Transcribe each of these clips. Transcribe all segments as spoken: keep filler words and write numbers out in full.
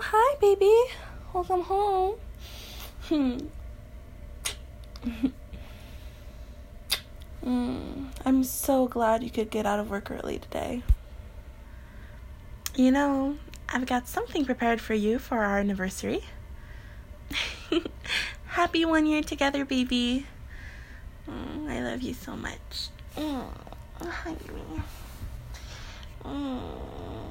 hi, baby. Welcome home. Hmm. mm, I'm so glad you could get out of work early today. You know, I've got something prepared for you for our anniversary. Happy one year together, baby. Mm, I love you so much. Mm, hug me. Mm.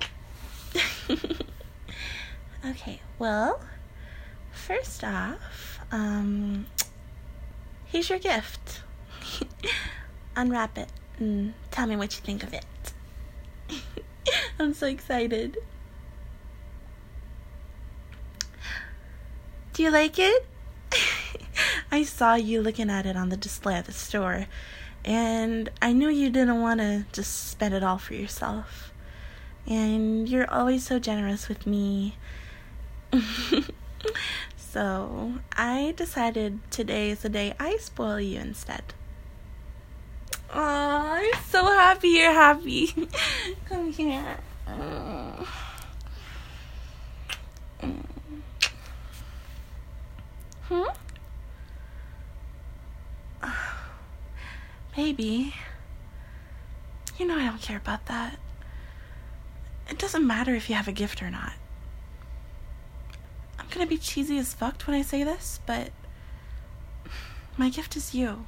Okay, well, first off, um, here's your gift. Unwrap it and tell me what you think of it. I'm so excited. Do you like it? I saw you looking at it on the display at the store, and I knew you didn't want to just spend it all for yourself. And you're always so generous with me. So I decided today is the day I spoil you instead. Aw, I'm so happy you're happy. Come here. Mm. Mm. Hmm? Baby, you know I don't care about that. It doesn't matter if you have a gift or not. I'm gonna be cheesy as fuck when I say this, but my gift is you.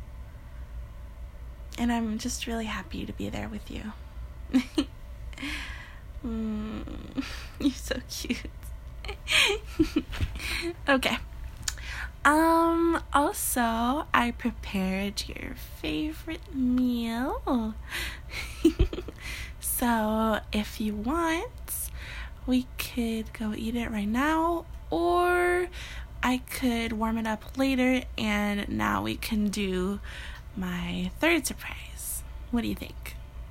And I'm just really happy to be there with you. mm, you're so cute. Okay. Um, also, I prepared your favorite meal. So, if you want, we could go eat it right now, or I could warm it up later, and now we can do my third surprise. What do you think?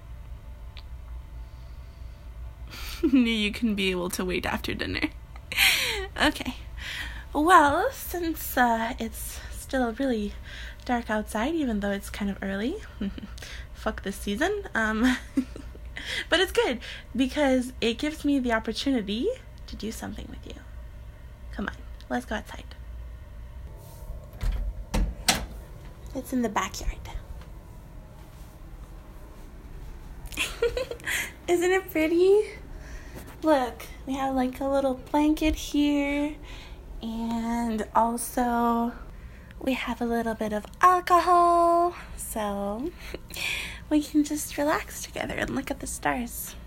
You can be able to wait after dinner. Okay. Well, since uh, it's still really dark outside, even though it's kind of early, fuck this season, um, but it's good because it gives me the opportunity to do something with you. Come on, let's go outside. It's in the backyard. Isn't it pretty? Look, we have like a little blanket here. And also, we have a little bit of alcohol, so we can just relax together and look at the stars.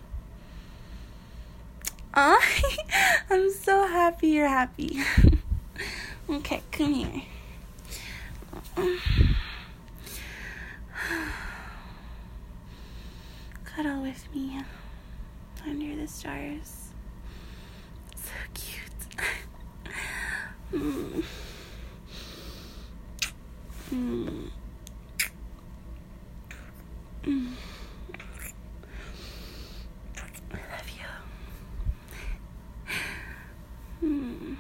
Aw, I'm so happy you're happy. Okay, come here. Cuddle with me under the stars. So cute. Mm. Mm. Mm. I love you. Mm.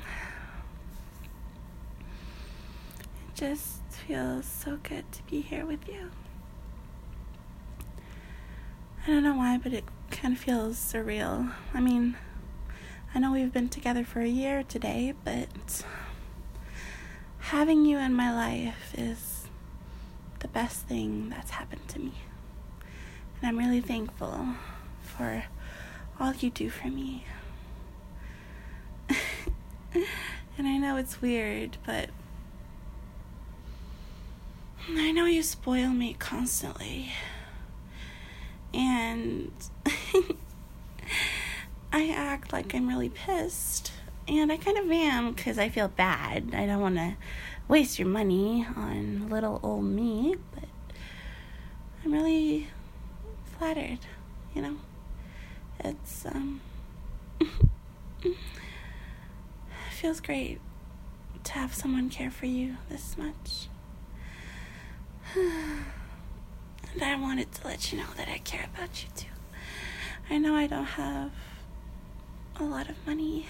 It just feels so good to be here with you. I don't know why, but it kind of feels surreal. I mean, I know we've been together for a year today, but having you in my life is the best thing that's happened to me. And I'm really thankful for all you do for me. And I know it's weird, but I know you spoil me constantly. And I act like I'm really pissed, and I kind of am because I feel bad. I don't want to waste your money on little old me, but I'm really flattered, you know. It's, um, it feels great to have someone care for you this much. And I wanted to let you know that I care about you too. I know I don't have a lot of money,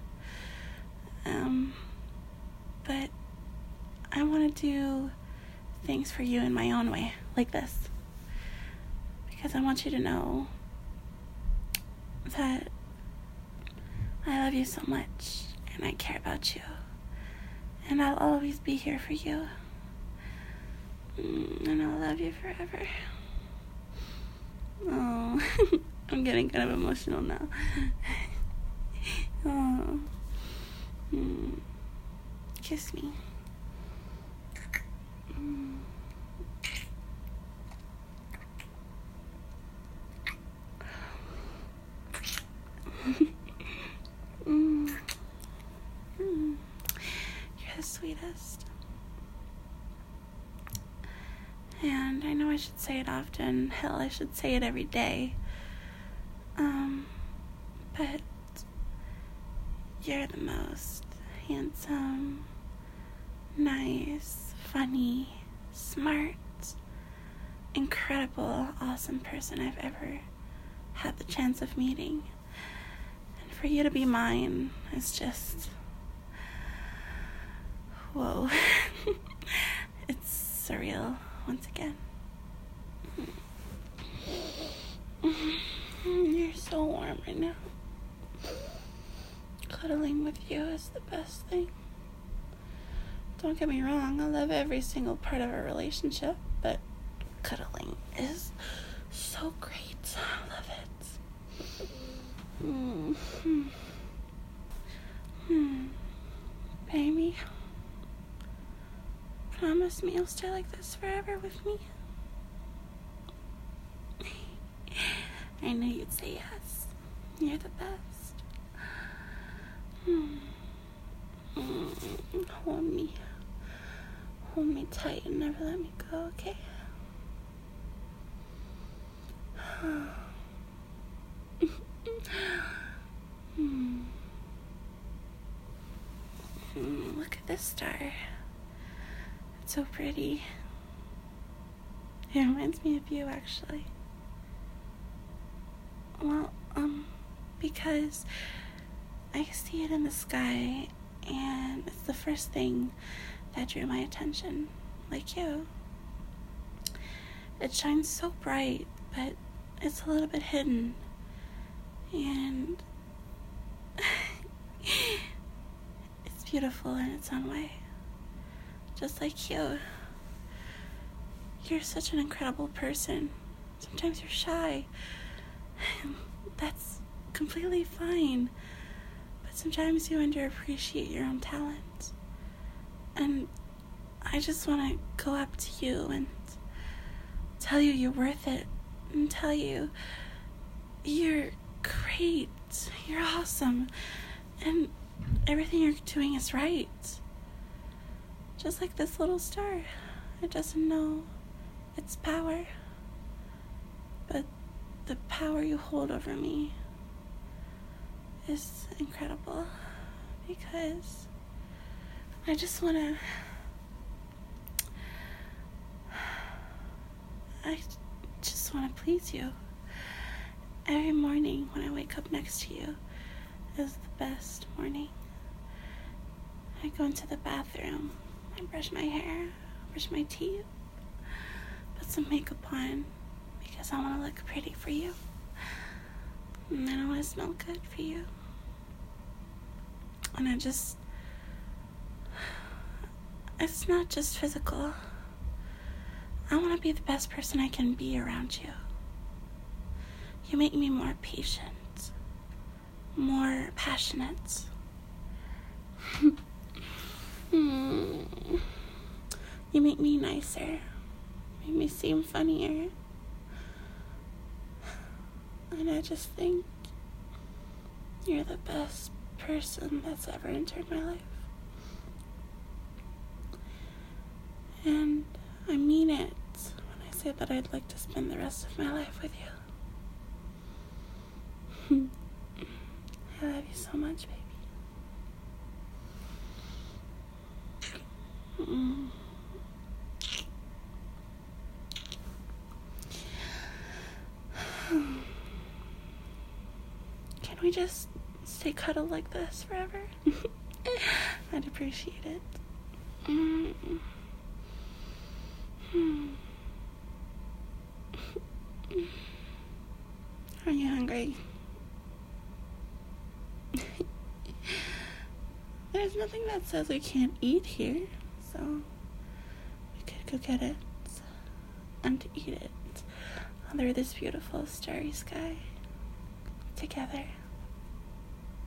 um, but I want to do things for you in my own way, like this, because I want you to know that I love you so much, and I care about you. And I'll always be here for you. And I'll love you forever. Oh, I'm getting kind of emotional now. Oh. Mm. Kiss me. Mm. mm. Mm. You're the sweetest. And I know I should say it often. Hell, I should say it every day. Um, but you're the most handsome, nice, funny, smart, incredible, awesome person I've ever had the chance of meeting. And for you to be mine is just, whoa. It's surreal once again. You're so warm right now. Cuddling with you is the best thing. Don't get me wrong, I love every single part of our relationship, but cuddling is so great. I love it. Mm-hmm. Hmm. Baby, promise me you'll stay like this forever with me. I knew you'd say yes. You're the best. Hmm. Mm. Hold me. Hold me tight and never let me go, okay? hmm. Mm, look at this star. It's so pretty. It reminds me of you, actually. Well, um, because I see it in the sky, and it's the first thing that drew my attention, like you. It shines so bright, but it's a little bit hidden, and it's beautiful in its own way, just like you. You're such an incredible person. Sometimes you're shy. That's completely fine. But sometimes you underappreciate your own talent. And I just want to go up to you and tell you you're worth it. And tell you you're great. You're awesome. And everything you're doing is right. Just like this little star. It doesn't know its power. But the power you hold over me is incredible, because I just want to I just want to please you. Every morning when I wake up next to you is the best morning. I go into the bathroom, I brush my hair, brush my teeth, put some makeup on, because I want to look pretty for you. And then I want to smell good for you. And I just, it's not just physical. I want to be the best person I can be around you. You make me more patient, more passionate. You make me nicer, make me seem funnier. And I just think you're the best person that's ever entered my life. And I mean it when I say that I'd like to spend the rest of my life with you. I love you so much, baby. Mm. Can we just stay cuddled like this forever? I'd appreciate it. Mm. Are you hungry? there's nothing that says we can't eat here, so we could go get it and eat it under this beautiful starry sky together.